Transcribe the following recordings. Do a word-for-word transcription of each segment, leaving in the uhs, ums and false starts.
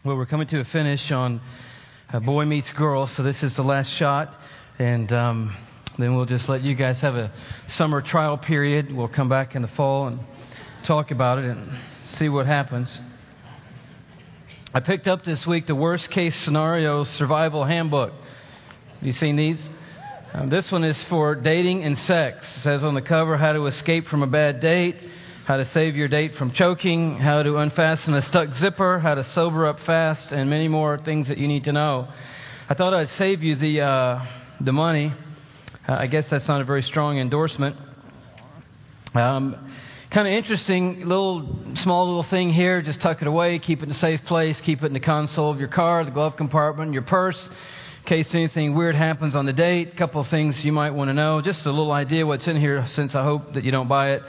Well, we're coming to a finish on uh, Boy Meets Girl, so this is the last shot, and um, then we'll just let you guys have a summer trial period. We'll come back in the fall and talk about it and see what happens. I picked up this week the Worst Case Scenario Survival Handbook. Have you seen these? Um, this one is for dating and sex. It says on the cover how to escape from a bad date, how to save your date from choking, how to unfasten a stuck zipper, how to sober up fast, and many more things that you need to know. I thought I'd save you the uh, the money. Uh, I guess that's not a very strong endorsement. Um, kind of interesting, little small little thing here. Just tuck it away, keep it in a safe place, keep it in the console of your car, the glove compartment, your purse, in case anything weird happens on the date. A couple of things you might want to know. Just a little idea what's in here, since I hope that you don't buy it.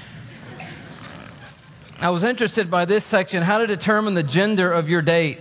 I was interested by this section, how to determine the gender of your date.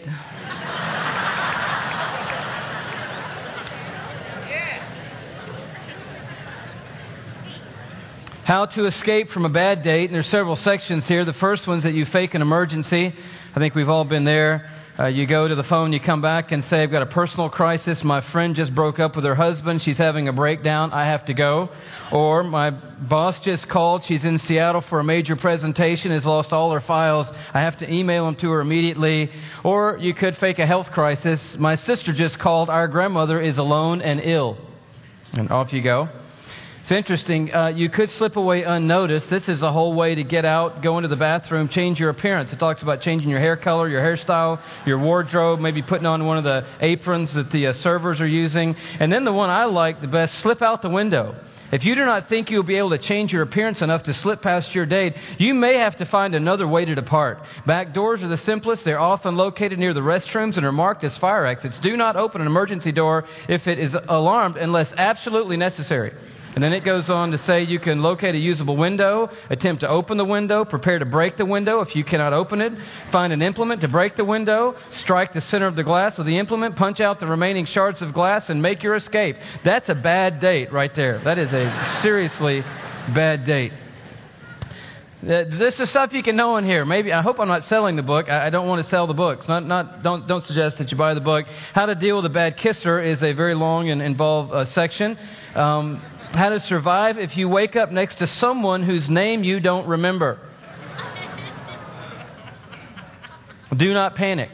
How to escape from a bad date. And there's several sections here. The first one's that you fake an emergency. I think we've all been there. Uh, you go to the phone, you come back and say, I've got a personal crisis. My friend just broke up with her husband. She's having a breakdown. I have to go. Or my boss just called. She's in Seattle for a major presentation, has lost all her files. I have to email them to her immediately. Or you could fake a health crisis. My sister just called. Our grandmother is alone and ill. And off you go. It's interesting. Uh, you could slip away unnoticed. This is a whole way to get out, go into the bathroom, change your appearance. It talks about changing your hair color, your hairstyle, your wardrobe, maybe putting on one of the aprons that the uh, servers are using. And then the one I like the best, slip out the window. If you do not think you'll be able to change your appearance enough to slip past your date, you may have to find another way to depart. Back doors are the simplest. They're often located near the restrooms and are marked as fire exits. Do not open an emergency door if it is alarmed unless absolutely necessary. And then it goes on to say you can locate a usable window, attempt to open the window, prepare to break the window if you cannot open it, find an implement to break the window, strike the center of the glass with the implement, punch out the remaining shards of glass, and make your escape. That's a bad date right there. That is a seriously bad date. This is stuff you can know in here. Maybe I hope I'm not selling the book. I don't want to sell the books. Not, not, don't, don't suggest that you buy the book. How to Deal with a Bad Kisser is a very long and involved uh, section. Um, How to survive if you wake up next to someone whose name you don't remember. Do not panic.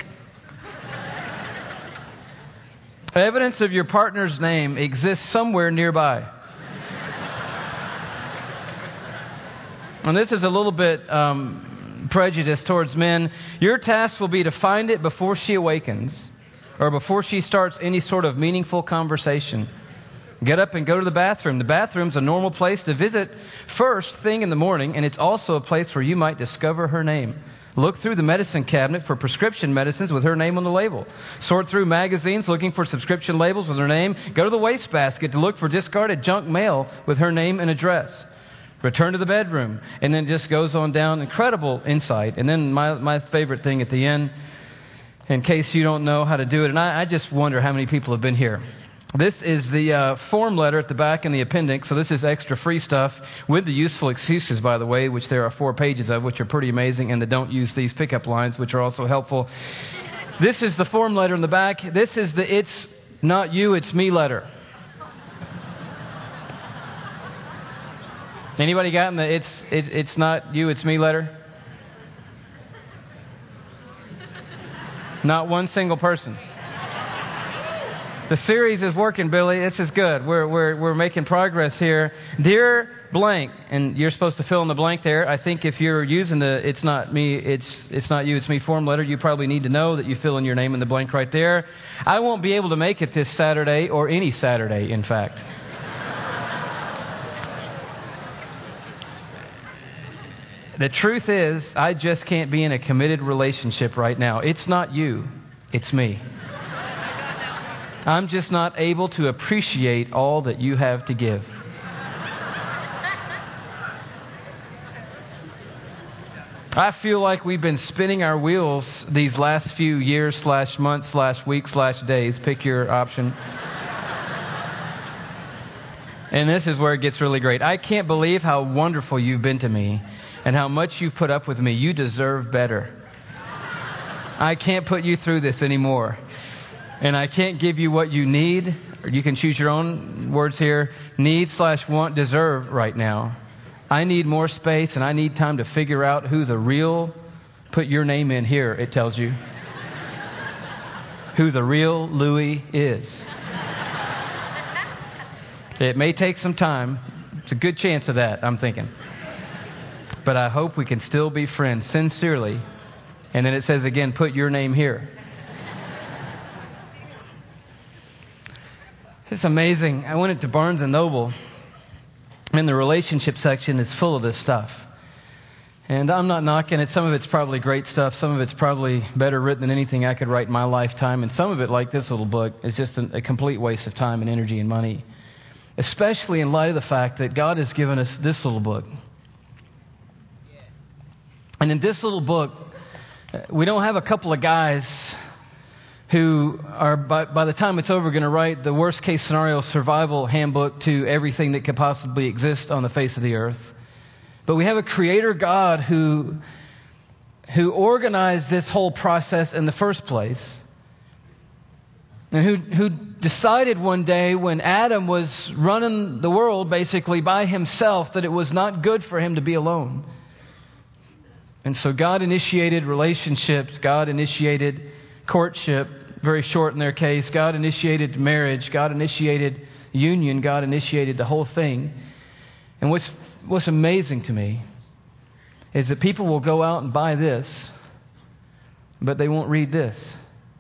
Evidence of your partner's name exists somewhere nearby. And this is a little bit um, prejudiced towards men. Your task will be to find it before she awakens or before she starts any sort of meaningful conversation. Get up and go to the bathroom. The bathroom's a normal place to visit first thing in the morning, and it's also a place where you might discover her name. Look through the medicine cabinet for prescription medicines with her name on the label. Sort through magazines looking for subscription labels with her name. Go to the wastebasket to look for discarded junk mail with her name and address. Return to the bedroom. And then it just goes on down. Incredible insight. And then my, my favorite thing at the end, in case you don't know how to do it, and I, I just wonder how many people have been here. This is the uh, form letter at the back in the appendix, so this is extra free stuff with the useful excuses, by the way, which there are four pages of, which are pretty amazing, and the don't use these pickup lines, which are also helpful. This is the form letter in the back. This is the it's not you, it's me letter. Anybody gotten the it's it, it's not you, it's me letter? Not one single person. The series is working, Billy. This is good. We're we're we're making progress here. Dear blank, and you're supposed to fill in the blank there. I think if you're using the it's not me, it's it's not you, it's me form letter, you probably need to know that you fill in your name in the blank right there. I won't be able to make it this Saturday or any Saturday, in fact. The truth is, I just can't be in a committed relationship right now. It's not you, it's me. I'm just not able to appreciate all that you have to give. I feel like we've been spinning our wheels these last few years slash months slash weeks slash days. Pick your option. And this is where it gets really great. I can't believe how wonderful you've been to me and how much you've put up with me. You deserve better. I can't put you through this anymore. And I can't give you what you need, or you can choose your own words here, need slash want, deserve right now. I need more space and I need time to figure out who the real, put your name in here, it tells you, who the real Louis is. It may take some time. It's a good chance of that, I'm thinking. But I hope we can still be friends sincerely. And then it says again, put your name here. It's amazing. I went into Barnes and Noble, and the relationship section is full of this stuff. And I'm not knocking it. Some of it's probably great stuff. Some of it's probably better written than anything I could write in my lifetime. And some of it, like this little book, is just a, a complete waste of time and energy and money. Especially in light of the fact that God has given us this little book. And in this little book, we don't have a couple of guys who are, by, by the time it's over, going to write the worst case scenario survival handbook to everything that could possibly exist on the face of the earth. But we have a creator God who, who organized this whole process in the first place. And who, who decided one day when Adam was running the world basically by himself that it was not good for him to be alone. And so God initiated relationships. God initiated courtship, very short in their case. God initiated marriage. God initiated union. God initiated the whole thing. And what's, what's amazing to me is that people will go out and buy this, but they won't read this.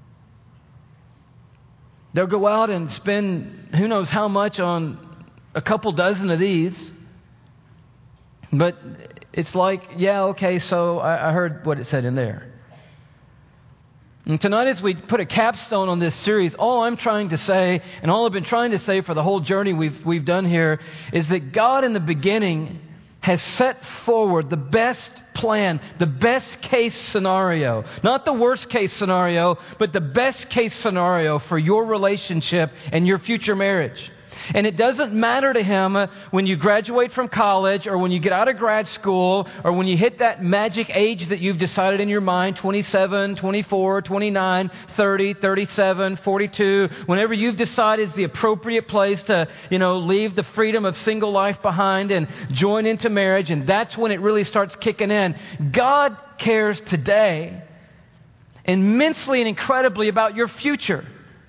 They'll go out and spend who knows how much on a couple dozen of these. But it's like, yeah, okay, so I, I heard what it said in there. And tonight as we put a capstone on this series, all I'm trying to say, and all I've been trying to say for the whole journey we've, we've done here, is that God in the beginning has set forward the best plan, the best case scenario. Not the worst case scenario, but the best case scenario for your relationship and your future marriage. And it doesn't matter to Him when you graduate from college or when you get out of grad school or when you hit that magic age that you've decided in your mind, twenty-seven, twenty-four, twenty-nine, thirty, thirty-seven, forty-two, whenever you've decided it's the appropriate place to, you know, leave the freedom of single life behind and join into marriage, and that's when it really starts kicking in. God cares today immensely and incredibly about your future.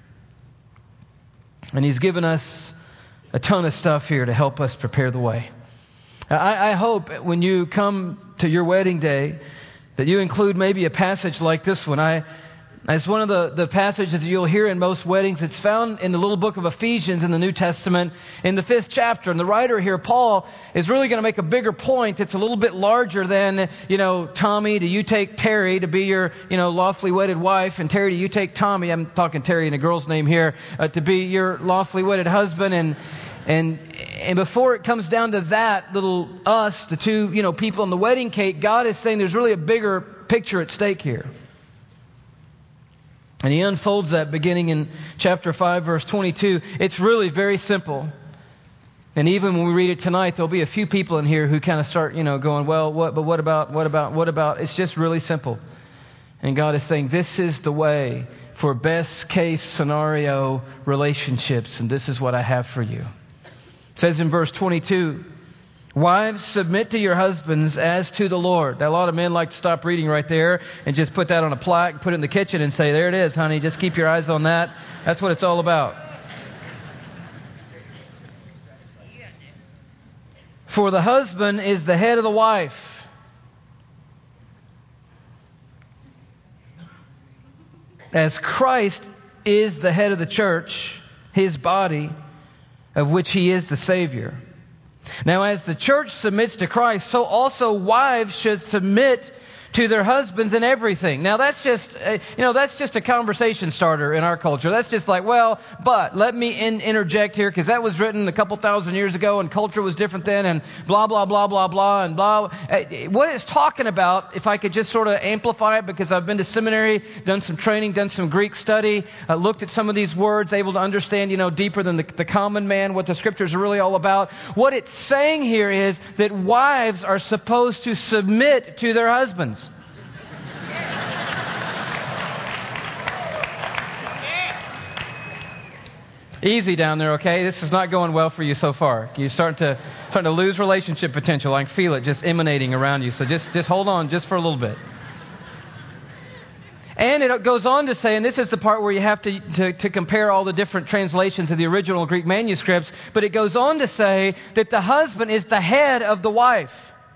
And He's given us a ton of stuff here to help us prepare the way. I, I hope when you come to your wedding day that you include maybe a passage like this one. I, it's one of the, the passages that you'll hear in most weddings. It's found in the little book of Ephesians in the New Testament in the fifth chapter. And the writer here, Paul, is really going to make a bigger point. It's a little bit larger than, you know, Tommy, do you take Terry to be your, you know, lawfully wedded wife? And Terry, do you take Tommy? I'm talking Terry in a girl's name here, uh, to be your lawfully wedded husband. And And and before it comes down to that little us, the two, you know, people on the wedding cake, God is saying there's really a bigger picture at stake here. And He unfolds that beginning in chapter five, verse twenty-two. It's really very simple. And even when we read it tonight, there'll be a few people in here who kind of start, you know, going, well, what, but what about, what about, what about? It's just really simple. And God is saying, this is the way for best case scenario relationships. And this is what I have for you. It says in verse twenty-two, wives, submit to your husbands as to the Lord. Now, a lot of men like to stop reading right there and just put that on a plaque, put it in the kitchen and say, there it is, honey, just keep your eyes on that. That's what it's all about. For the husband is the head of the wife. As Christ is the head of the church, His body, of which He is the Savior. Now, as the church submits to Christ, so also wives should submit to their husbands in everything. Now, that's just, uh, you know, that's just a conversation starter in our culture. That's just like, well, but let me in, interject here, because that was written a couple thousand years ago, and culture was different then, and blah, blah, blah, blah, blah, and blah. Uh, what it's talking about, if I could just sort of amplify it, because I've been to seminary, done some training, done some Greek study, uh, looked at some of these words, able to understand, you know, deeper than the, the common man, what the Scriptures are really all about. What it's saying here is that wives are supposed to submit to their husbands. Easy down there, okay? This is not going well for you so far. You're starting to starting to lose relationship potential. I can feel it just emanating around you. So just, just hold on just for a little bit. And it goes on to say, and this is the part where you have to, to, to compare all the different translations of the original Greek manuscripts, but it goes on to say that the husband is the head of the wife.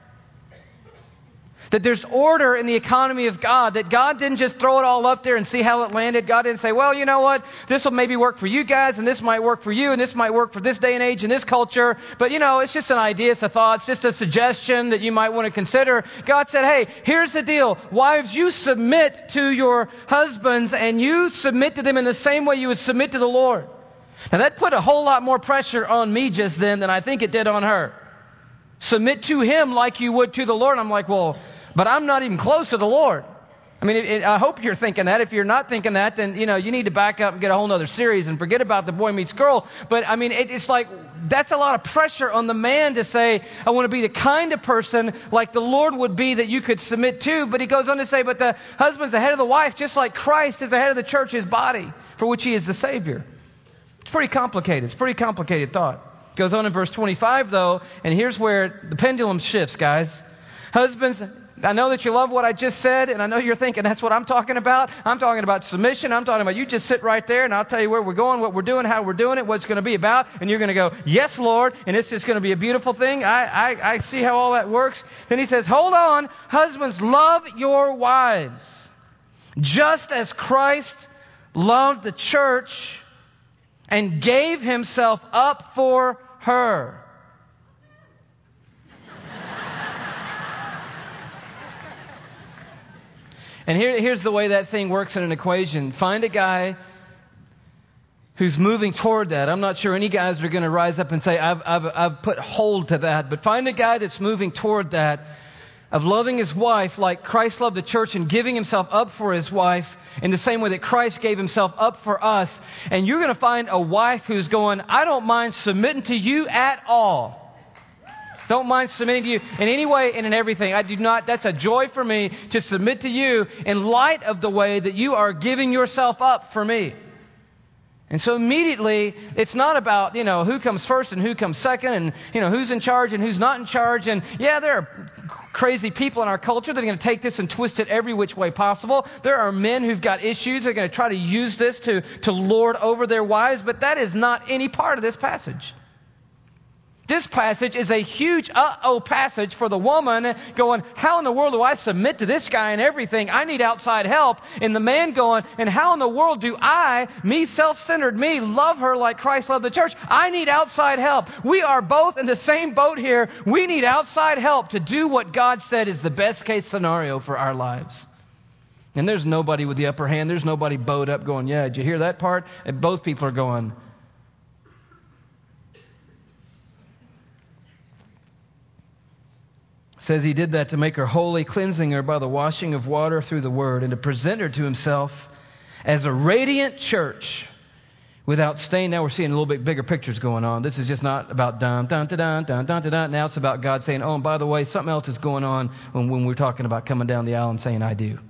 That there's order in the economy of God. That God didn't just throw it all up there and see how it landed. God didn't say, well, you know what? This will maybe work for you guys, and this might work for you, and this might work for this day and age and this culture. But, you know, it's just an idea, it's a thought, it's just a suggestion that you might want to consider. God said, hey, here's the deal. Wives, you submit to your husbands, and you submit to them in the same way you would submit to the Lord. Now, that put a whole lot more pressure on me just then than I think it did on her. Submit to Him like you would to the Lord. I'm like, well, but I'm not even close to the Lord. I mean, it, it, I hope you're thinking that. If you're not thinking that, then, you know, you need to back up and get a whole other series and forget about the boy meets girl. But, I mean, it, it's like, that's a lot of pressure on the man to say, I want to be the kind of person like the Lord would be that you could submit to. But he goes on to say, but the husband's the head of the wife, just like Christ is the head of the church, His body, for which He is the Savior. It's pretty complicated. It's a pretty complicated thought. Goes on in verse twenty-five, though, and here's where the pendulum shifts, guys. Husbands, I know that you love what I just said, and I know you're thinking that's what I'm talking about. I'm talking about submission. I'm talking about you just sit right there, and I'll tell you where we're going, what we're doing, how we're doing it, what it's going to be about, and you're going to go, yes, Lord, and it's just going to be a beautiful thing. I, I, I see how all that works. Then he says, hold on, husbands, love your wives, just as Christ loved the church and gave Himself up for her. And here, here's the way that thing works in an equation. Find a guy who's moving toward that. I'm not sure any guys are going to rise up and say, I've, I've, I've put hold to that. But find a guy that's moving toward that, of loving his wife like Christ loved the church and giving Himself up for His wife in the same way that Christ gave Himself up for us. And you're going to find a wife who's going, I don't mind submitting to you at all. Don't mind submitting to you in any way and in everything. I do not, that's a joy for me to submit to you in light of the way that you are giving yourself up for me. And so immediately, it's not about, you know, who comes first and who comes second and, you know, who's in charge and who's not in charge. And yeah, there are crazy people in our culture that are going to take this and twist it every which way possible. There are men who've got issues. They're going to try to use this to, to lord over their wives. But that is not any part of this passage. This passage is a huge uh-oh passage for the woman going, how in the world do I submit to this guy and everything? I need outside help. And the man going, and how in the world do I, me, self-centered me, love her like Christ loved the church? I need outside help. We are both in the same boat here. We need outside help to do what God said is the best case scenario for our lives. And there's nobody with the upper hand. There's nobody bowed up going, yeah, did you hear that part? And both people are going, says He did that to make her holy, cleansing her by the washing of water through the Word, and to present her to Himself as a radiant church without stain. Now we're seeing a little bit bigger pictures going on. This is just not about dun, dun, dun, dun, dun, dun, dun. Now it's about God saying, oh, and by the way, something else is going on when, when we're talking about coming down the aisle and saying, I do.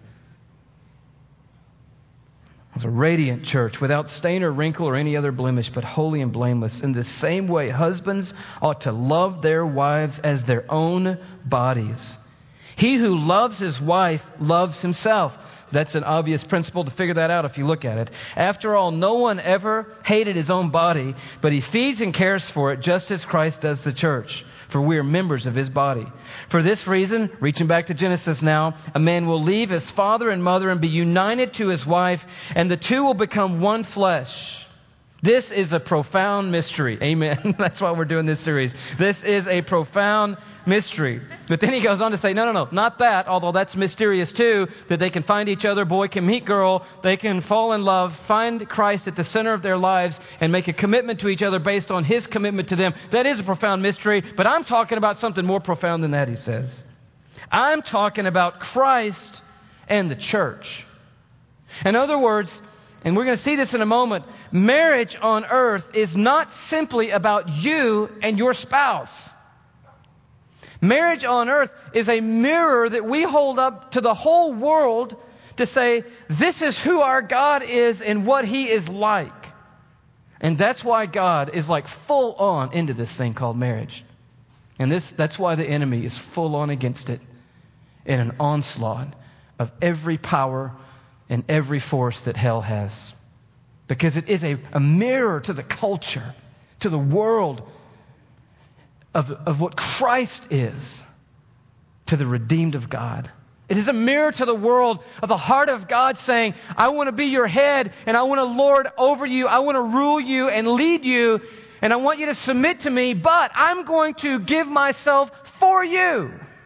As a radiant church, without stain or wrinkle or any other blemish, but holy and blameless. In the same way, husbands ought to love their wives as their own bodies. He who loves his wife loves himself. That's an obvious principle to figure that out if you look at it. After all, no one ever hated his own body, but he feeds and cares for it just as Christ does the church. For we are members of His body. For this reason, reaching back to Genesis now, a man will leave his father and mother and be united to his wife, and the two will become one flesh. This is a profound mystery. Amen. That's why we're doing this series. This is a profound mystery. But then he goes on to say, no, no, no, not that, although that's mysterious too, that they can find each other, boy can meet girl, they can fall in love, find Christ at the center of their lives, and make a commitment to each other based on His commitment to them. That is a profound mystery, but I'm talking about something more profound than that, he says. I'm talking about Christ and the church. In other words, and we're going to see this in a moment, marriage on earth is not simply about you and your spouse. Marriage on earth is a mirror that we hold up to the whole world to say, this is who our God is and what He is like. And that's why God is like full on into this thing called marriage. And this that's why the enemy is full on against it in an onslaught of every power and every force that hell has. Because it is a, a mirror to the culture, to the world of, of what Christ is to the redeemed of God. It is a mirror to the world of the heart of God saying, I want to be your head and I want to lord over you. I want to rule you and lead you and I want you to submit to me, but I'm going to give myself for you.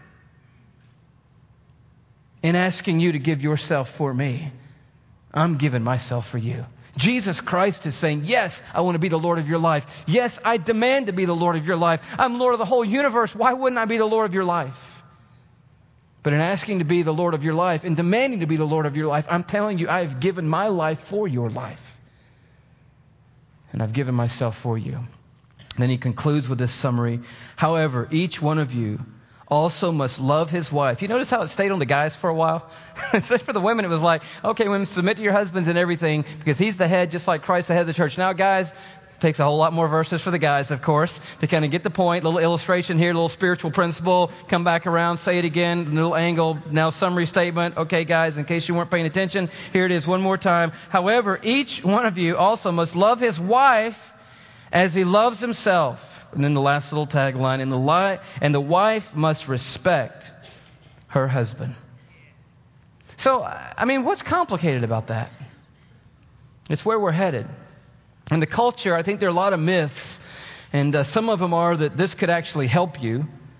In asking you to give yourself for me, I'm giving myself for you. Jesus Christ is saying, yes, I want to be the Lord of your life. Yes, I demand to be the Lord of your life. I'm Lord of the whole universe. Why wouldn't I be the Lord of your life? But in asking to be the Lord of your life and demanding to be the Lord of your life, I'm telling you, I have given my life for your life. And I've given myself for you. And then he concludes with this summary. However, each one of you also must love his wife. You notice how it stayed on the guys for a while? For the women, it was like, okay, women, submit to your husbands and everything because he's the head, just like Christ the head of the church. Now, guys, takes a whole lot more verses for the guys, of course, to kind of get the point. A little illustration here, a little spiritual principle. Come back around, say it again, a little angle. Now, summary statement. Okay, guys, in case you weren't paying attention, here it is one more time. However, each one of you also must love his wife as he loves himself. And then the last little tagline, and the, li- and the wife must respect her husband. So, I mean, what's complicated about that? It's where we're headed. In the culture, I think there are a lot of myths, and uh, some of them are that this could actually help you.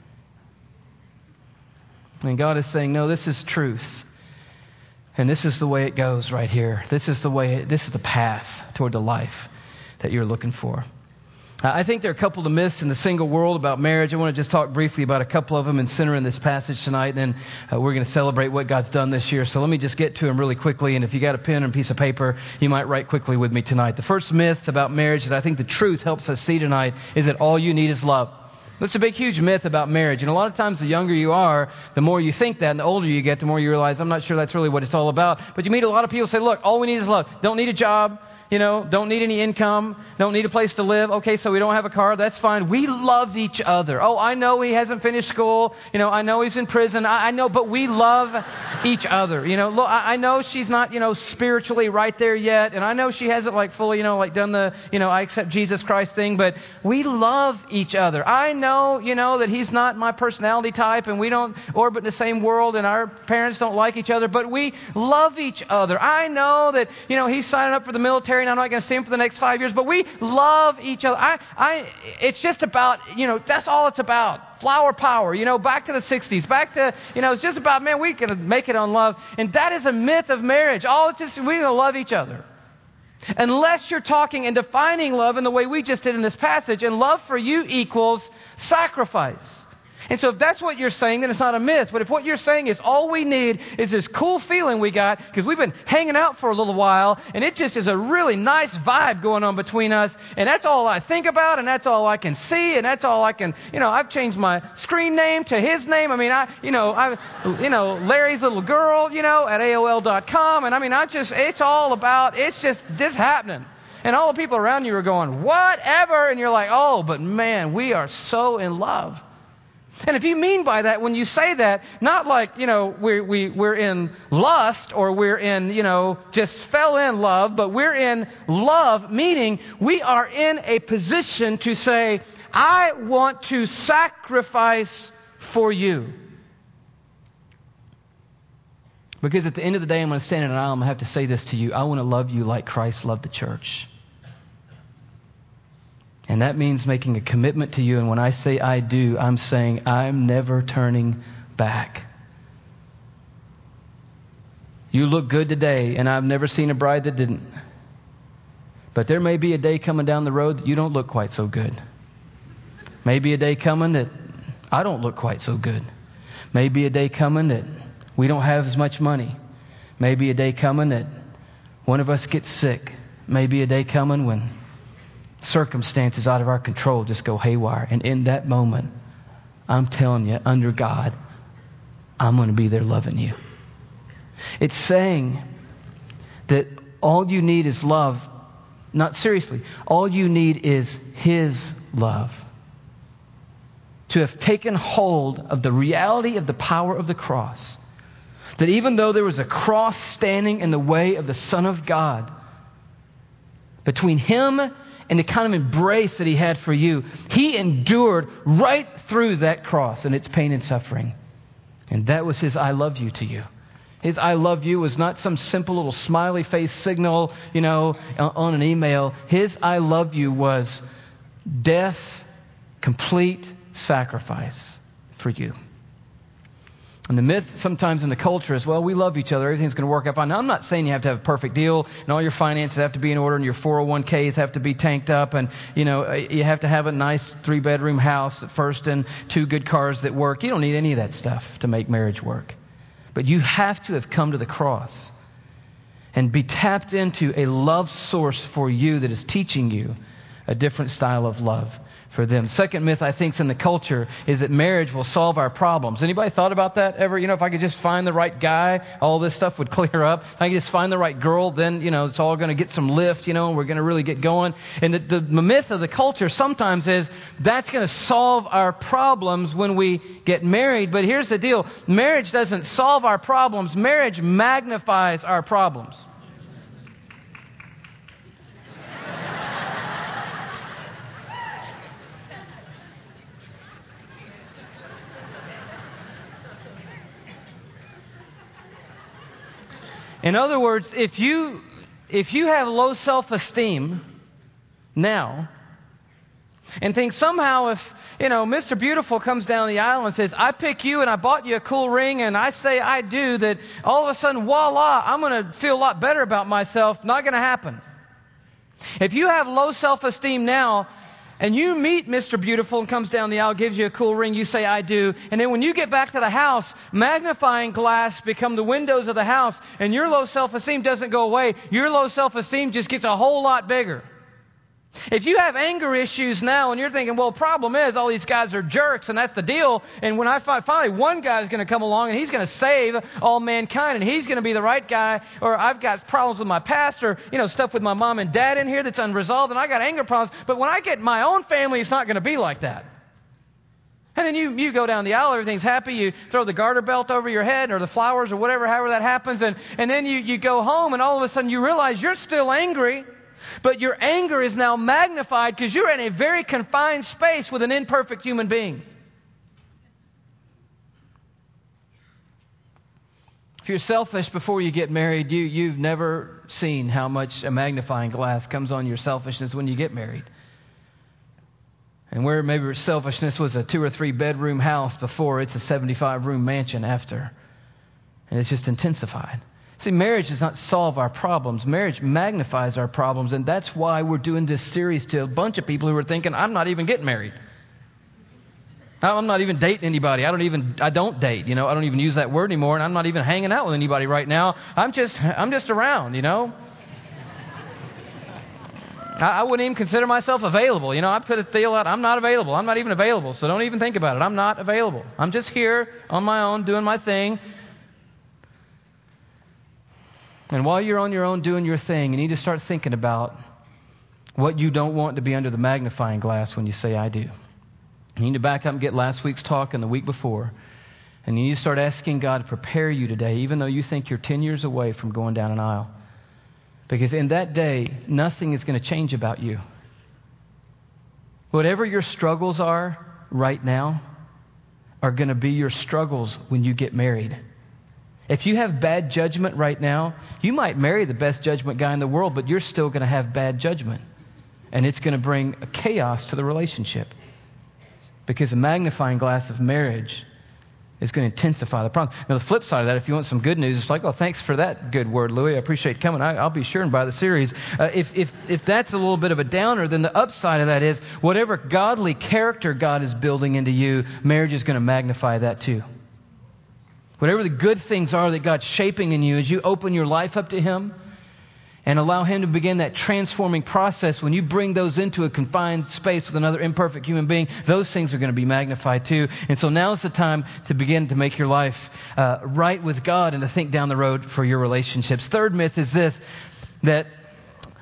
And God is saying, no, this is truth. And this is the way it goes right here. This is the way, this is the path toward the life that you're looking for. I think there are a couple of myths in the single world about marriage. I want to just talk briefly about a couple of them and center in this passage tonight. And then uh, we're going to celebrate what God's done this year. So let me just get to them really quickly. And if you got a pen and a piece of paper, you might write quickly with me tonight. The first myth about marriage that I think the truth helps us see tonight is that all you need is love. That's a big, huge myth about marriage. And a lot of times the younger you are, the more you think that. And the older you get, the more you realize, I'm not sure that's really what it's all about. But you meet a lot of people say, look, all we need is love. Don't need a job. You know, don't need any income, don't need a place to live. Okay, so we don't have a car. That's fine. We love each other. Oh, I know he hasn't finished school. You know, I know he's in prison. I, I know, but we love each other. You know, look, I, I know she's not, you know, spiritually right there yet. And I know she hasn't like fully, you know, like done the, you know, I accept Jesus Christ thing. But we love each other. I know, you know, that he's not my personality type and we don't orbit in the same world and our parents don't like each other. But we love each other. I know that, you know, he's signing up for the military. And I'm not going to see him for the next five years, but we love each other. I, I, it's just about, you know, that's all it's about. Flower power, you know, back to the sixties, back to, you know, it's just about, man, we can make it on love. And that is a myth of marriage. All it's just, we're going to love each other. Unless you're talking and defining love in the way we just did in this passage, and love for you equals sacrifice. And so if that's what you're saying, then it's not a myth. But if what you're saying is all we need is this cool feeling we got because we've been hanging out for a little while and it just is a really nice vibe going on between us and that's all I think about and that's all I can see and that's all I can, you know, I've changed my screen name to his name. I mean, I, you know, I, you know, Larry's little girl, you know, at A O L dot com. And I mean, I just, it's all about, it's just this happening. And all the people around you are going, whatever. And you're like, oh, but man, we are so in love. And if you mean by that, when you say that, not like, you know, we're, we, we're in lust or we're in, you know, just fell in love, but we're in love, meaning we are in a position to say, I want to sacrifice for you. Because at the end of the day, I'm going to stand in an aisle, I'm going to have to say this to you. I want to love you like Christ loved the church. And that means making a commitment to you. And when I say I do, I'm saying I'm never turning back. You look good today, and I've never seen a bride that didn't. But there may be a day coming down the road that you don't look quite so good. Maybe a day coming that I don't look quite so good. Maybe a day coming that we don't have as much money. Maybe a day coming that one of us gets sick. Maybe a day coming when circumstances out of our control just go haywire. And in that moment, I'm telling you, under God, I'm going to be there loving you. It's saying that all you need is love Not seriously. All you need is His love. To have taken hold of the reality of the power of the cross. That even though there was a cross standing in the way of the Son of God, between Him and the kind of embrace that He had for you, He endured right through that cross and its pain and suffering. And that was His I love you to you. His I love you was not some simple little smiley face signal, you know, on an email. His I love you was death, complete sacrifice for you. And the myth sometimes in the culture is, well, we love each other. Everything's going to work out fine. Now, I'm not saying you have to have a perfect deal and all your finances have to be in order and your four oh one k's have to be tanked up and, you know, you have to have a nice three-bedroom house at first and two good cars that work. You don't need any of that stuff to make marriage work. But you have to have come to the cross and be tapped into a love source for you that is teaching you a different style of love for them. Second myth I think is in the culture is that marriage will solve our problems. Anybody thought about that ever? You know, if I could just find the right guy, all this stuff would clear up. If I could just find the right girl, then, you know, it's all going to get some lift, you know, and we're going to really get going. And the, the, the myth of the culture sometimes is that's going to solve our problems when we get married. But here's the deal. Marriage doesn't solve our problems. Marriage magnifies our problems. In other words, if you if you have low self-esteem now and think somehow if, you know, Mister Beautiful comes down the aisle and says, I pick you and I bought you a cool ring and I say I do, that all of a sudden, voila, I'm going to feel a lot better about myself. Not going to happen. If you have low self-esteem now, and you meet Mister Beautiful and comes down the aisle, gives you a cool ring, you say, I do. And then when you get back to the house, magnifying glass become the windows of the house, and your low self-esteem doesn't go away. Your low self-esteem just gets a whole lot bigger. If you have anger issues now and you're thinking, well, the problem is all these guys are jerks and that's the deal. And when I find finally one guy's going to come along and he's going to save all mankind and he's going to be the right guy, or I've got problems with my past or, you know, stuff with my mom and dad in here that's unresolved and I got anger problems. But when I get my own family, it's not going to be like that. And then you, you go down the aisle, everything's happy, you throw the garter belt over your head or the flowers or whatever, however that happens. And, and then you, you go home and all of a sudden you realize you're still angry. But your anger is now magnified because you're in a very confined space with an imperfect human being. If you're selfish before you get married, you, you've never seen how much a magnifying glass comes on your selfishness when you get married. And where maybe selfishness was a two or three bedroom house before, it's a seventy-five room mansion after. And it's just intensified. See, marriage does not solve our problems. Marriage magnifies our problems, and that's why we're doing this series to a bunch of people who are thinking, I'm not even getting married. I'm not even dating anybody. I don't even, I don't date, you know. I don't even use that word anymore, and I'm not even hanging out with anybody right now. I'm just, I'm just around, you know. I, I wouldn't even consider myself available. You know, I put a deal out, I'm not available. I'm not even available, so don't even think about it. I'm not available. I'm just here on my own doing my thing. And while you're on your own doing your thing, you need to start thinking about what you don't want to be under the magnifying glass when you say, I do. You need to back up and get last week's talk and the week before. And you need to start asking God to prepare you today, even though you think you're ten years away from going down an aisle. Because in that day, nothing is going to change about you. Whatever your struggles are right now are going to be your struggles when you get married. If you have bad judgment right now, you might marry the best judgment guy in the world, but you're still going to have bad judgment. And it's going to bring a chaos to the relationship. Because a magnifying glass of marriage is going to intensify the problem. Now, the flip side of that, if you want some good news, it's like, oh, thanks for that good word, Louis. I appreciate coming. I, I'll be sure and buy the series. Uh, if, if, if that's a little bit of a downer, then the upside of that is whatever godly character God is building into you, marriage is going to magnify that too. Whatever the good things are that God's shaping in you as you open your life up to Him and allow Him to begin that transforming process, when you bring those into a confined space with another imperfect human being, those things are going to be magnified too. And so now's the time to begin to make your life uh, right with God and to think down the road for your relationships. Third myth is this, that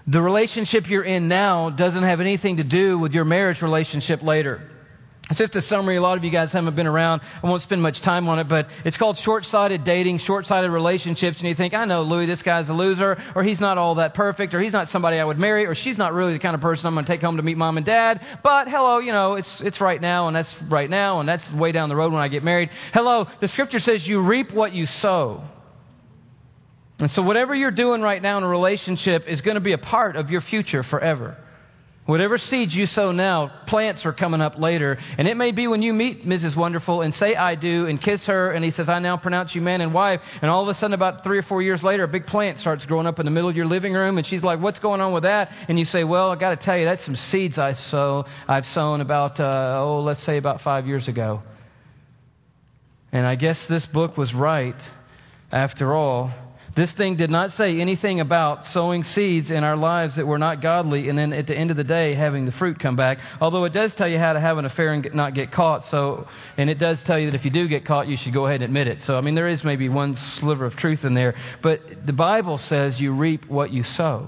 The relationship you're in now doesn't have anything to do with your marriage relationship later. It's just a summary. A lot of you guys haven't been around. I won't spend much time on it, but it's called short-sighted dating, short-sighted relationships. And you think, I know Louis, this guy's a loser, or he's not all that perfect, or he's not somebody I would marry, or she's not really the kind of person I'm going to take home to meet mom and dad. But hello, you know, it's it's right now, and that's right now, and that's way down the road when I get married. Hello, the Scripture says you reap what you sow. And so whatever you're doing right now in a relationship is going to be a part of your future forever. Whatever seeds you sow now, plants are coming up later. And it may be when you meet Missus Wonderful and say, I do, and kiss her, and he says, I now pronounce you man and wife. And all of a sudden, about three or four years later, a big plant starts growing up in the middle of your living room. And she's like, what's going on with that? And you say, well, I got to tell you, that's some seeds I sow, I've sown about, uh, oh, let's say about five years ago. And I guess this book was right after all. This thing did not say anything about sowing seeds in our lives that were not godly and then at the end of the day having the fruit come back. Although it does tell you how to have an affair and not get caught. So, and it does tell you that if you do get caught, you should go ahead and admit it. So, I mean, there is maybe one sliver of truth in there. But the Bible says you reap what you sow.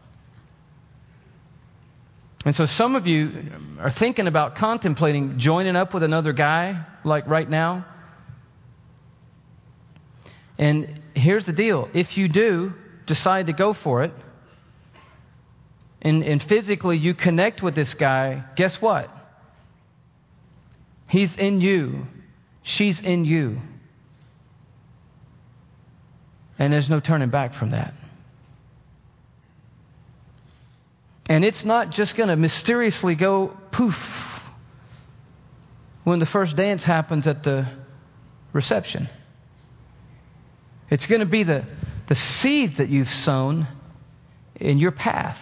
And so some of you are thinking about contemplating joining up with another guy, like right now. And here's the deal. If you do decide to go for it, and, and physically you connect with this guy, guess what? He's in you. She's in you. And there's no turning back from that. And it's not just going to mysteriously go poof when the first dance happens at the reception. It's going to be the, the seed that you've sown in your path.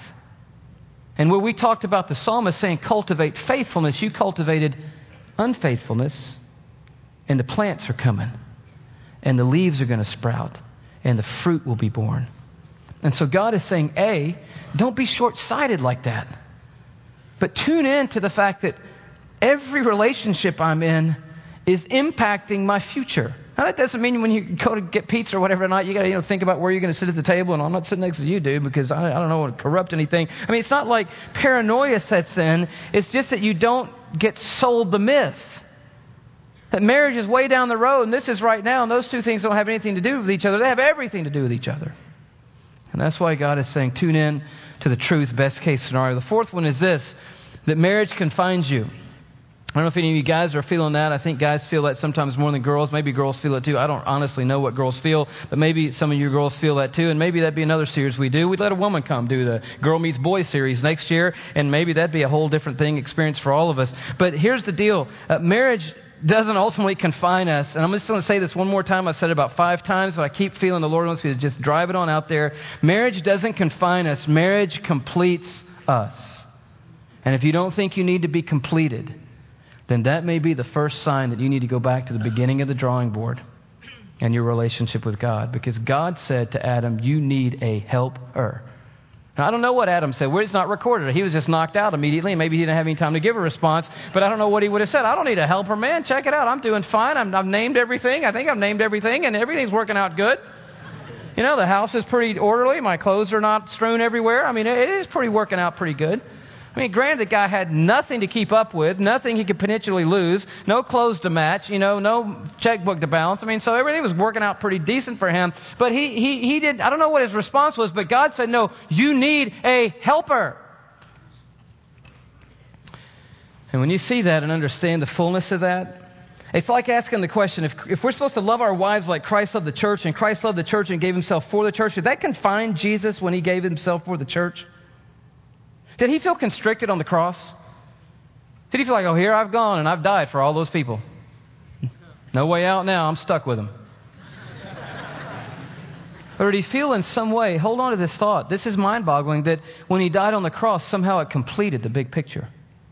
And where we talked about the psalmist saying cultivate faithfulness, you cultivated unfaithfulness, and the plants are coming, and the leaves are going to sprout, and the fruit will be born. And so God is saying, A, don't be short-sighted like that. But tune in to the fact that every relationship I'm in is impacting my future. Now, that doesn't mean when you go to get pizza or whatever tonight, you got to you know, think about where you're going to sit at the table. And I'm not sitting next to you, dude, because I, I don't know what to corrupt anything. I mean, it's not like paranoia sets in. It's just that you don't get sold the myth that marriage is way down the road and this is right now, and those two things don't have anything to do with each other. They have everything to do with each other. And that's why God is saying, tune in to the truth, best case scenario. The fourth one is this, that marriage confines you. I don't know if any of you guys are feeling that. I think guys feel that sometimes more than girls. Maybe girls feel it too. I don't honestly know what girls feel, but maybe some of you girls feel that too. And maybe that'd be another series we do. We'd let a woman come do the Girl Meets Boy series next year, and maybe that'd be a whole different thing, experience for all of us. But here's the deal. Uh, marriage doesn't ultimately confine us. And I'm just going to say this one more time. I've said it about five times, but I keep feeling the Lord wants me to just drive it on out there. Marriage doesn't confine us. Marriage completes us. And if you don't think you need to be completed, then that may be the first sign that you need to go back to the beginning of the drawing board and your relationship with God. Because God said to Adam, you need a helper. Now, I don't know what Adam said. It's not recorded. He was just knocked out immediately, and maybe he didn't have any time to give a response. But I don't know what he would have said. I don't need a helper, man. Check it out. I'm doing fine. I'm, I've named everything. I think I've named everything, and everything's working out good. You know, the house is pretty orderly. My clothes are not strewn everywhere. I mean, it is pretty working out pretty good. I mean, granted, the guy had nothing to keep up with, nothing he could potentially lose, no clothes to match, you know, no checkbook to balance. I mean, so everything was working out pretty decent for him. But he, he, he did, I don't know what his response was, but God said, no, you need a helper. And when you see that and understand the fullness of that, it's like asking the question, if, if we're supposed to love our wives like Christ loved the church, and Christ loved the church and gave himself for the church, did that confine Jesus when he gave himself for the church? Did he feel constricted on the cross? Did he feel like, oh, here I've gone and I've died for all those people? No way out now. I'm stuck with them. Or did he feel in some way, hold on to this thought, this is mind-boggling, that when he died on the cross, somehow it completed the big picture.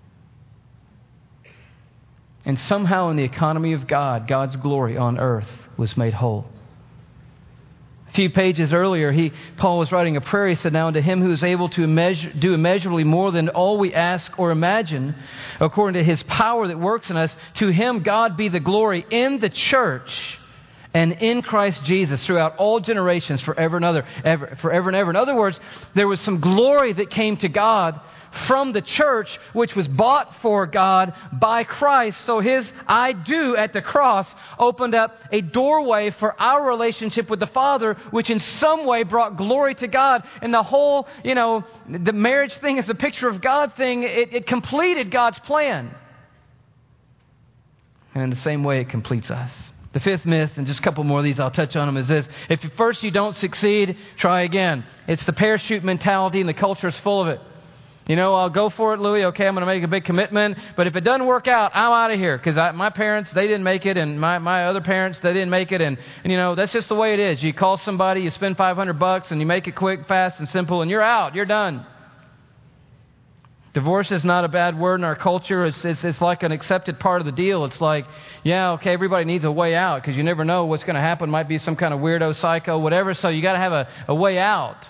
And somehow in the economy of God, God's glory on earth was made whole. A few pages earlier, he, Paul was writing a prayer. He said, now unto him who is able to measure, do immeasurably more than all we ask or imagine, according to his power that works in us, to him God be the glory in the church and in Christ Jesus throughout all generations forever and ever, ever, forever and ever. In other words, there was some glory that came to God from the church, which was bought for God by Christ. So His I do at the cross opened up a doorway for our relationship with the Father, which in some way brought glory to God. And the whole, you know, the marriage thing is a picture of God thing. It, it completed God's plan. And in the same way, it completes us. The fifth myth, and just a couple more of these, I'll touch on them, is this. If at first you don't succeed, try again. It's the parachute mentality, and the culture is full of it. You know, I'll go for it, Louis. Okay, I'm going to make a big commitment. But if it doesn't work out, I'm out of here. Because my parents, they didn't make it. And my, my other parents, they didn't make it. And, and, you know, that's just the way it is. You call somebody, you spend five hundred bucks, and you make it quick, fast, and simple, and you're out. You're done. Divorce is not a bad word in our culture. It's, it's, it's like an accepted part of the deal. It's like, yeah, okay, everybody needs a way out. Because you never know what's going to happen. Might be some kind of weirdo, psycho, whatever. So you got to have a, a way out.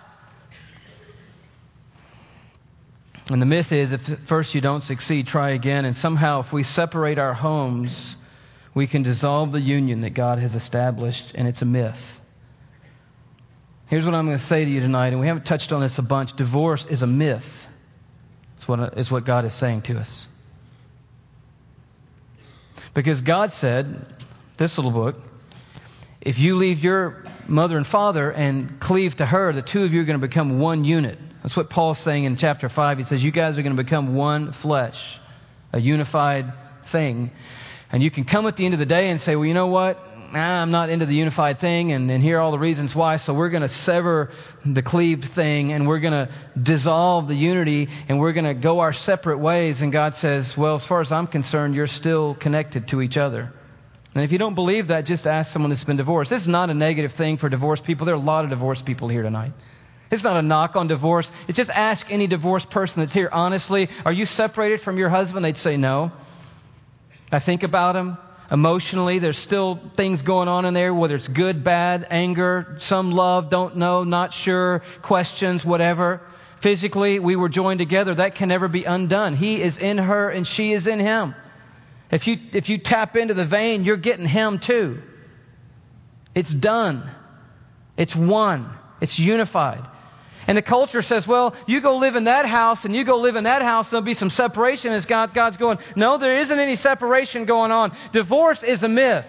And the myth is, if at first you don't succeed, try again. And somehow, if we separate our homes, we can dissolve the union that God has established. And it's a myth. Here's what I'm going to say to you tonight, and we haven't touched on this a bunch. Divorce is a myth. It's what, it's what God is saying to us. Because God said, this little book, if you leave your mother and father and cleave to her, the two of you are going to become one unit. That's what Paul's saying in chapter five. He says, you guys are going to become one flesh, a unified thing. And you can come at the end of the day and say, well, you know what? Nah, I'm not into the unified thing, and, and here are all the reasons why. So we're going to sever the cleaved thing, and we're going to dissolve the unity, and we're going to go our separate ways. And God says, well, as far as I'm concerned, you're still connected to each other. And if you don't believe that, just ask someone that's been divorced. This is not a negative thing for divorced people. There are a lot of divorced people here tonight. It's not a knock on divorce. It's just ask any divorced person that's here, honestly, are you separated from your husband? They'd say no. I think about him. Emotionally, there's still things going on in there, whether it's good, bad, anger, some love, don't know, not sure, questions, whatever. Physically, we were joined together. That can never be undone. He is in her and she is in him. If you, if you tap into the vein, you're getting him too. It's done. It's one. It's unified. And the culture says, well, you go live in that house and you go live in that house, there'll be some separation. As God, God's going, no, there isn't any separation going on. Divorce is a myth.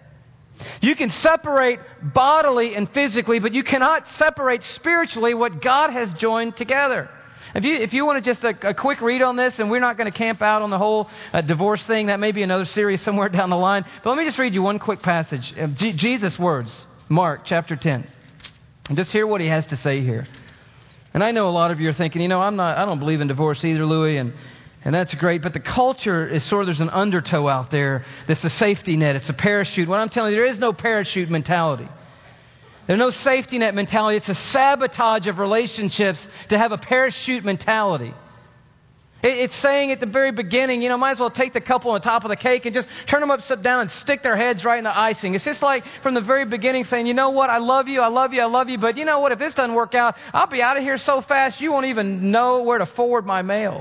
You can separate bodily and physically, but you cannot separate spiritually what God has joined together. If you, if you want to just a, a quick read on this, and we're not going to camp out on the whole uh, divorce thing, that may be another series somewhere down the line. But let me just read you one quick passage of G- Jesus' words, Mark chapter ten. And just hear what he has to say here. And I know a lot of you are thinking, you know, I'm not, I don't believe in divorce either, Louis, and, and that's great. But the culture is sort of, there's an undertow out there that's a safety net. It's a parachute. What I'm telling you, there is no parachute mentality. There's no safety net mentality. It's a sabotage of relationships to have a parachute mentality. It's saying at the very beginning, you know, might as well take the couple on the top of the cake and just turn them upside down and stick their heads right in the icing. It's just like from the very beginning saying, you know what, I love you, I love you, I love you, but you know what, if this doesn't work out, I'll be out of here so fast you won't even know where to forward my mail.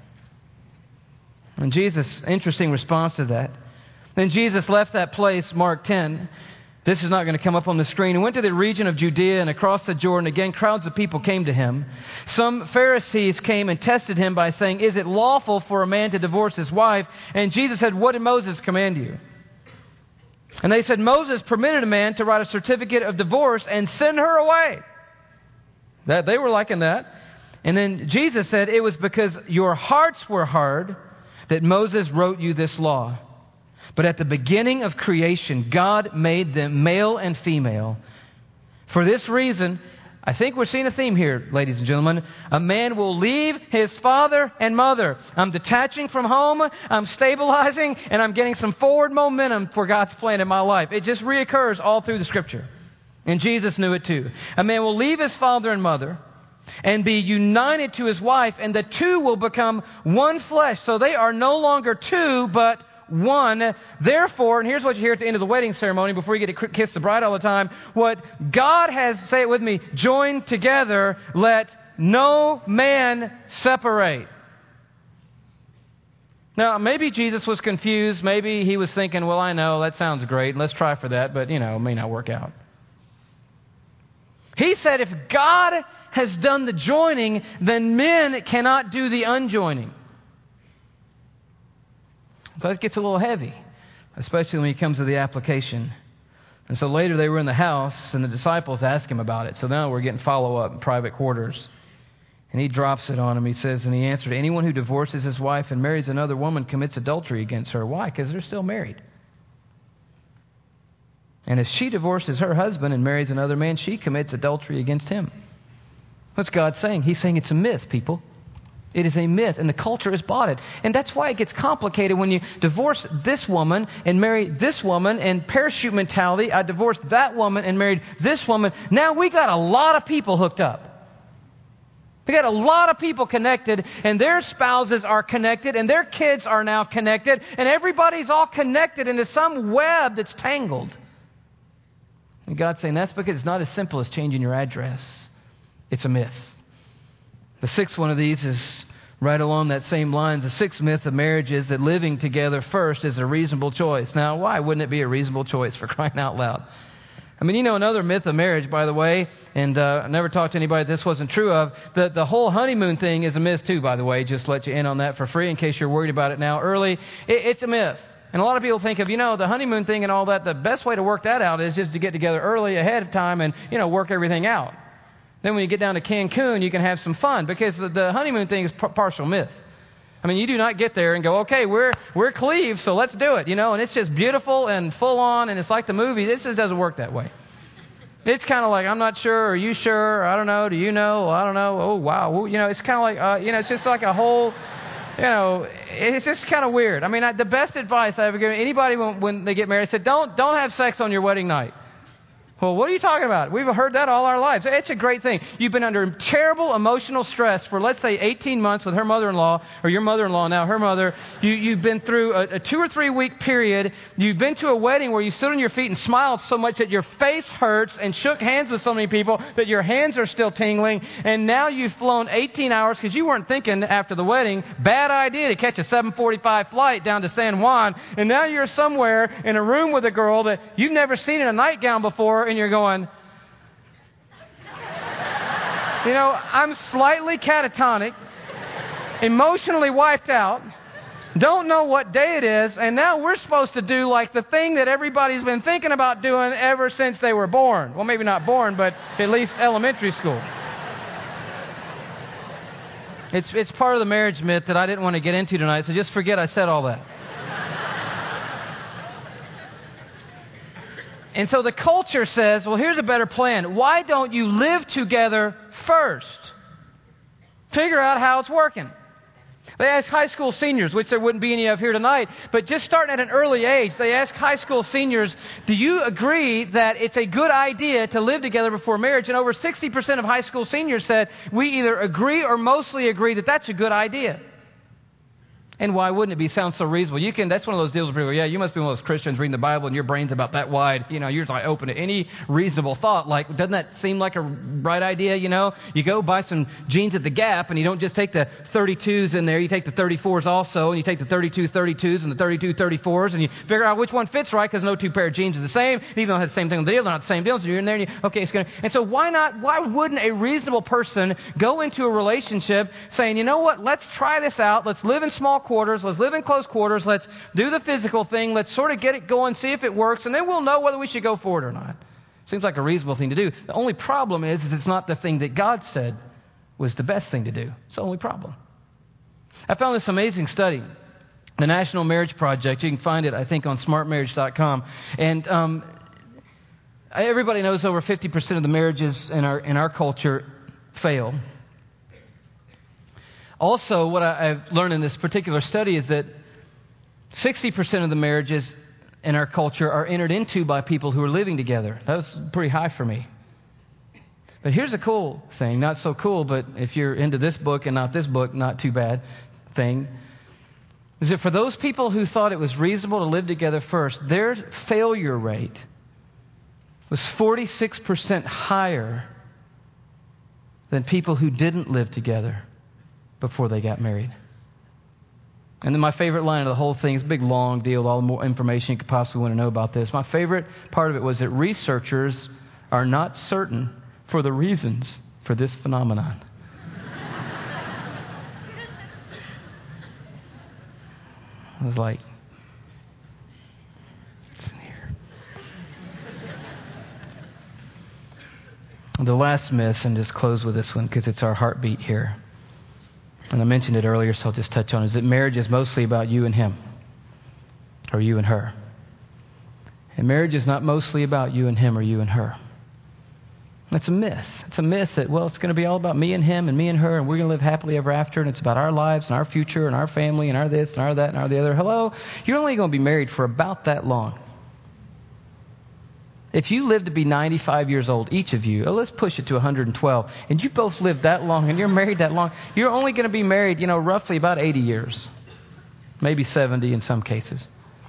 And Jesus, interesting response to that. Then Jesus left that place, Mark ten. This is not going to come up on the screen. He went to the region of Judea and across the Jordan. Again, crowds of people came to him. Some Pharisees came and tested him by saying, is it lawful for a man to divorce his wife? And Jesus said, what did Moses command you? And they said, Moses permitted a man to write a certificate of divorce and send her away. That they were liking that. And then Jesus said, it was because your hearts were hard that Moses wrote you this law. But at the beginning of creation, God made them male and female. For this reason, I think we're seeing a theme here, ladies and gentlemen. A man will leave his father and mother. I'm detaching from home, I'm stabilizing, and I'm getting some forward momentum for God's plan in my life. It just reoccurs all through the Scripture. And Jesus knew it too. A man will leave his father and mother and be united to his wife, and the two will become one flesh. So they are no longer two, but one. Therefore, and here's what you hear at the end of the wedding ceremony before you get to kiss the bride all the time. What God has, say it with me, joined together, let no man separate. Now, maybe Jesus was confused. Maybe he was thinking, well, I know, that sounds great. Let's try for that. But, you know, it may not work out. He said if God has done the joining, then men cannot do the unjoining. So that gets a little heavy, especially when it comes to the application. And so later they were in the house, and the disciples asked him about it. So now we're getting follow-up in private quarters. And he drops it on him. He says, and he answered, anyone who divorces his wife and marries another woman commits adultery against her. Why? Because they're still married. And if she divorces her husband and marries another man, she commits adultery against him. What's God saying? He's saying it's a myth, people. It is a myth, and the culture has bought it. And that's why it gets complicated when you divorce this woman and marry this woman, and parachute mentality. I divorced that woman and married this woman. Now we got a lot of people hooked up. We got a lot of people connected, and their spouses are connected, and their kids are now connected, and everybody's all connected into some web that's tangled. And God's saying that's because it's not as simple as changing your address. It's a myth. The sixth one of these is right along that same lines. The sixth myth of marriage is that living together first is a reasonable choice. Now, why wouldn't it be a reasonable choice, for crying out loud? I mean, you know, another myth of marriage, by the way, and uh, I never talked to anybody that this wasn't true of, the, the whole honeymoon thing is a myth too, by the way. Just let you in on that for free in case you're worried about it now early. It, it's a myth. And a lot of people think of, you know, the honeymoon thing and all that, the best way to work that out is just to get together early ahead of time and, you know, work everything out. Then when you get down to Cancun, you can have some fun, because the, the honeymoon thing is p- partial myth. I mean, you do not get there and go, okay, we're we're cleaved, so let's do it, you know, and it's just beautiful and full on, and it's like the movie. This just doesn't work that way. It's kind of like, I'm not sure, are you sure? I don't know, do you know? I don't know. Oh, wow. You know, it's kind of like, uh, you know, it's just like a whole, you know, it's just kind of weird. I mean, I, the best advice I ever given anybody when, when they get married, I said, don't don't have sex on your wedding night. Well, what are you talking about? We've heard that all our lives. It's a great thing. You've been under terrible emotional stress for, let's say, eighteen months with her mother-in-law, or your mother-in-law now, her mother. You, you've been through a, a two or three week period. You've been to a wedding where you stood on your feet and smiled so much that your face hurts, and shook hands with so many people that your hands are still tingling. And now you've flown eighteen hours because you weren't thinking after the wedding, bad idea to catch a seven forty-five flight down to San Juan. And now you're somewhere in a room with a girl that you've never seen in a nightgown before, and you're going, you know, I'm slightly catatonic, emotionally wiped out, don't know what day it is, and now we're supposed to do like the thing that everybody's been thinking about doing ever since they were born. Well, maybe not born, but at least elementary school. It's, it's part of the marriage myth that I didn't want to get into tonight, so just forget I said all that. And so the culture says, well, here's a better plan. Why don't you live together first? Figure out how it's working. They ask high school seniors, which there wouldn't be any of here tonight, but just starting at an early age, they ask high school seniors, do you agree that it's a good idea to live together before marriage? And over sixty percent of high school seniors said, we either agree or mostly agree that that's a good idea. And why wouldn't it be? Sounds so reasonable. You can. That's one of those deals where people go, yeah, you must be one of those Christians reading the Bible and your brain's about that wide. You know, you're just like open to any reasonable thought. Like, doesn't that seem like a right idea? You know, you go buy some jeans at the Gap, and you don't just take the thirty-twos in there. You take the thirty-fours also, and you take the thirty-two thirty-twos and the thirty-two thirty-fours, and you figure out which one fits right, because no two pair of jeans are the same. And even though they have the same thing on the deal, they're not the same deal. So you're in there, and you, okay, it's going to. And so why not? Why wouldn't a reasonable person go into a relationship saying, you know what? Let's try this out. Let's live in small quarters. Let's live in close quarters. Let's do the physical thing. Let's sort of get it going, see if it works, and then we'll know whether we should go for it or not. Seems like a reasonable thing to do. The only problem is, is it's not the thing that God said was the best thing to do. It's the only problem. I found this amazing study, the National Marriage Project. You can find it, I think, on smart marriage dot com. And um, everybody knows over fifty percent of the marriages in our in our culture fail. Also, what I, I've learned in this particular study is that sixty percent of the marriages in our culture are entered into by people who are living together. That was pretty high for me. But here's a cool thing, not so cool, but if you're into this book and not this book, not too bad thing, is that for those people who thought it was reasonable to live together first, their failure rate was forty-six percent higher than people who didn't live together before they got married. And then my favorite line of the whole thing is a big, long deal, all the more information you could possibly want to know about this. My favorite part of it was that researchers are not certain for the reasons for this phenomenon. I was like, it's in here. The last myth, and just close with this one because it's our heartbeat here. And I mentioned it earlier, so I'll just touch on it, is that marriage is mostly about you and him, or you and her. And marriage is not mostly about you and him or you and her. That's a myth. It's a myth that, well, it's going to be all about me and him and me and her, and we're going to live happily ever after, and it's about our lives and our future and our family and our this and our that and our the other. Hello? You're only going to be married for about that long. If you live to be ninety-five years old, each of you, oh, let's push it to one hundred twelve, and you both live that long and you're married that long, you're only going to be married, you know, roughly about eighty years. Maybe seventy in some cases.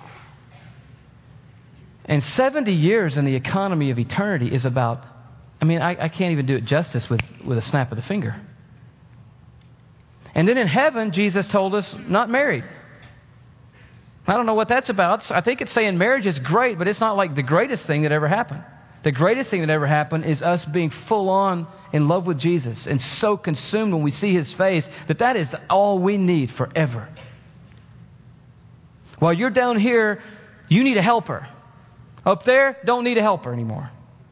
And seventy years in the economy of eternity is about, I mean, I, I can't even do it justice with, with a snap of the finger. And then in heaven, Jesus told us, not married. I don't know what that's about. I think it's saying marriage is great, but it's not like the greatest thing that ever happened. The greatest thing that ever happened is us being full on in love with Jesus and so consumed when we see His face that that is all we need forever. While you're down here, you need a helper. Up there, don't need a helper anymore.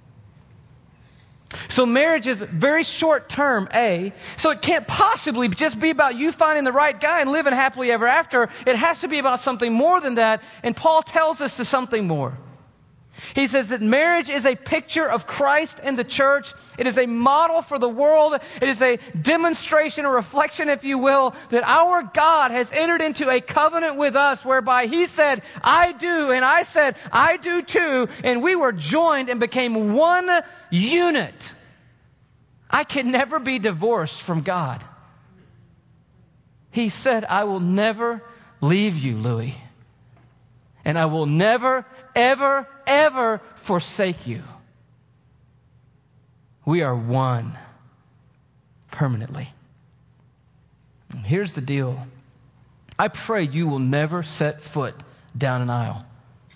So marriage is very short term, A. So it can't possibly just be about you finding the right guy and living happily ever after. It has to be about something more than that. And Paul tells us to something more. He says that marriage is a picture of Christ and the church. It is a model for the world. It is a demonstration, a reflection, if you will, that our God has entered into a covenant with us whereby He said, I do, and I said, I do too, and we were joined and became one unit. I can never be divorced from God. He said, I will never leave you, Louis. And I will never, ever, ever forsake you. We are one permanently. And here's the deal. I pray you will never set foot down an aisle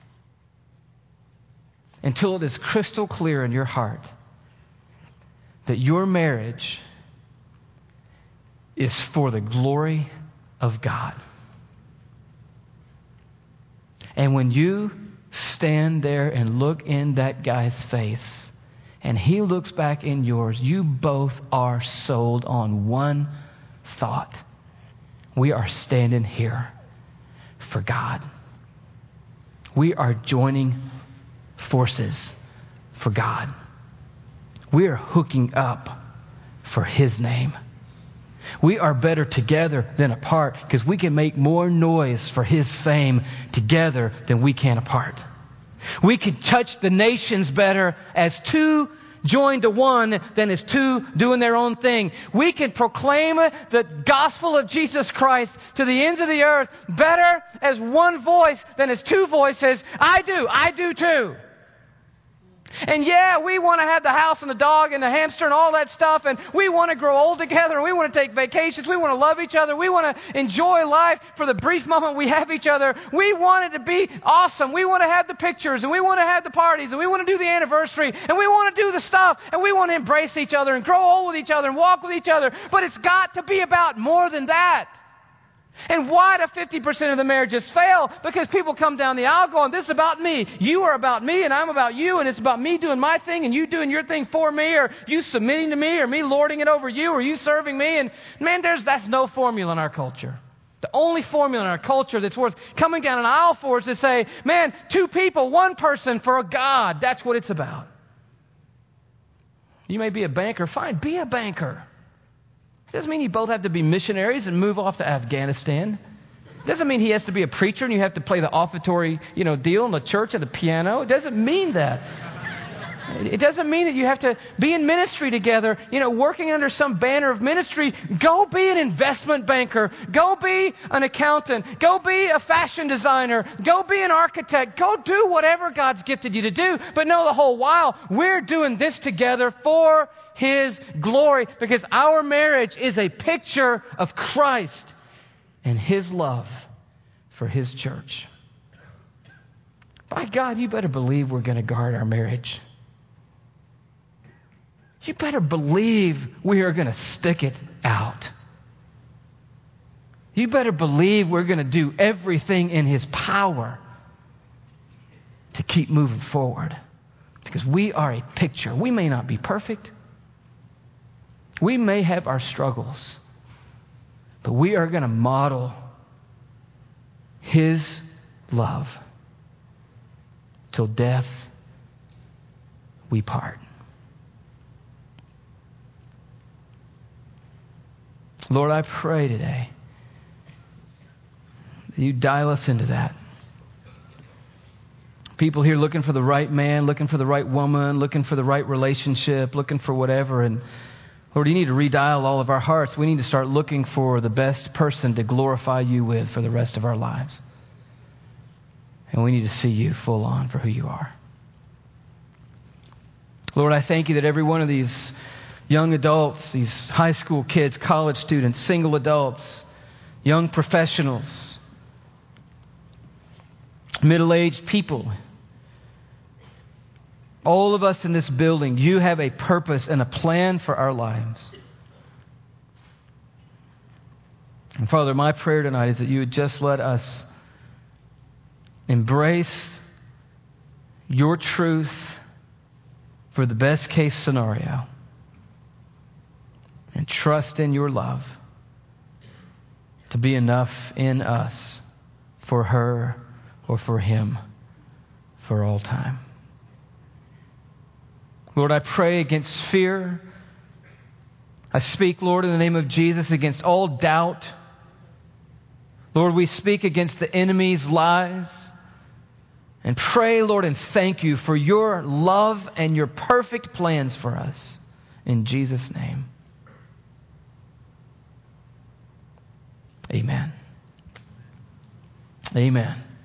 until it is crystal clear in your heart that your marriage is for the glory of God. And when you stand there and look in that guy's face and he looks back in yours, you both are sold on one thought. We are standing here for God. We are joining forces for God. We are hooking up for His name. We are better together than apart because we can make more noise for His fame together than we can apart. We can touch the nations better as two joined to one than as two doing their own thing. We can proclaim the gospel of Jesus Christ to the ends of the earth better as one voice than as two voices. I do. I do too. And yeah, we want to have the house and the dog and the hamster and all that stuff, and we want to grow old together, and we want to take vacations, we want to love each other, we want to enjoy life for the brief moment we have each other. We want it to be awesome. We want to have the pictures, and we want to have the parties, and we want to do the anniversary, and we want to do the stuff, and we want to embrace each other and grow old with each other and walk with each other. But it's got to be about more than that. And why do fifty percent of the marriages fail? Because people come down the aisle going, this is about me. You are about me and I'm about you, and it's about me doing my thing and you doing your thing for me, or you submitting to me, or me lording it over you, or you serving me. And man, there's that's no formula in our culture. The only formula in our culture that's worth coming down an aisle for is to say, man, two people, one person for a God. That's what it's about. You may be a banker. Fine, be a banker. It doesn't mean you both have to be missionaries and move off to Afghanistan. It doesn't mean he has to be a preacher and you have to play the offertory, you know, deal in the church at the piano. It doesn't mean that. It doesn't mean that you have to be in ministry together, you know, working under some banner of ministry. Go be an investment banker. Go be an accountant. Go be a fashion designer. Go be an architect. Go do whatever God's gifted you to do. But know the whole while, we're doing this together for His glory, because our marriage is a picture of Christ and His love for His church. By God, you better believe we're going to guard our marriage. You better believe we are going to stick it out. You better believe we're going to do everything in His power to keep moving forward. Because we are a picture. We may not be perfect. We may have our struggles. But we are going to model His love till death we part. Lord, I pray today that You dial us into that. People here looking for the right man, looking for the right woman, looking for the right relationship, looking for whatever. And Lord, You need to redial all of our hearts. We need to start looking for the best person to glorify You with for the rest of our lives. And we need to see You full on for who You are. Lord, I thank You that every one of these young adults, these high school kids, college students, single adults, young professionals, middle-aged people, all of us in this building, You have a purpose and a plan for our lives. And Father, my prayer tonight is that You would just let us embrace Your truth for the best case scenario and trust in Your love to be enough in us for her or for him for all time. Lord, I pray against fear. I speak, Lord, in the name of Jesus, against all doubt. Lord, we speak against the enemy's lies. And pray, Lord, and thank You for Your love and Your perfect plans for us. In Jesus' name. Amen. Amen.